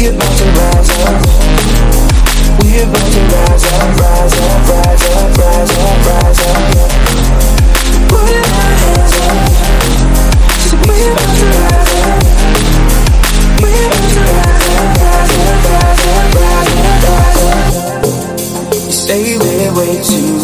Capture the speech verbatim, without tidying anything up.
We about to rise up. We about to rise up, rise up, rise up, rise up, rise up. Put our hands up. So we about to rise up. We about to rise up, rise up, rise up, rise up, rise up. You stay there way too